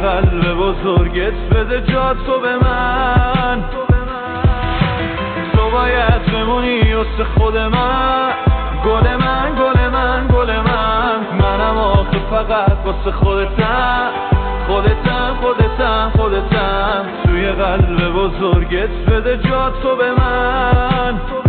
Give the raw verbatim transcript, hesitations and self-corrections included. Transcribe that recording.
قلب بزرگت بده جا تو به من. تو باید بمونی واسه خود من، گل من گل من گل من. منم آخه فقط واسه خودتم، خودتم خودتم خودتم. توی قلب بزرگت بده جا تو به من.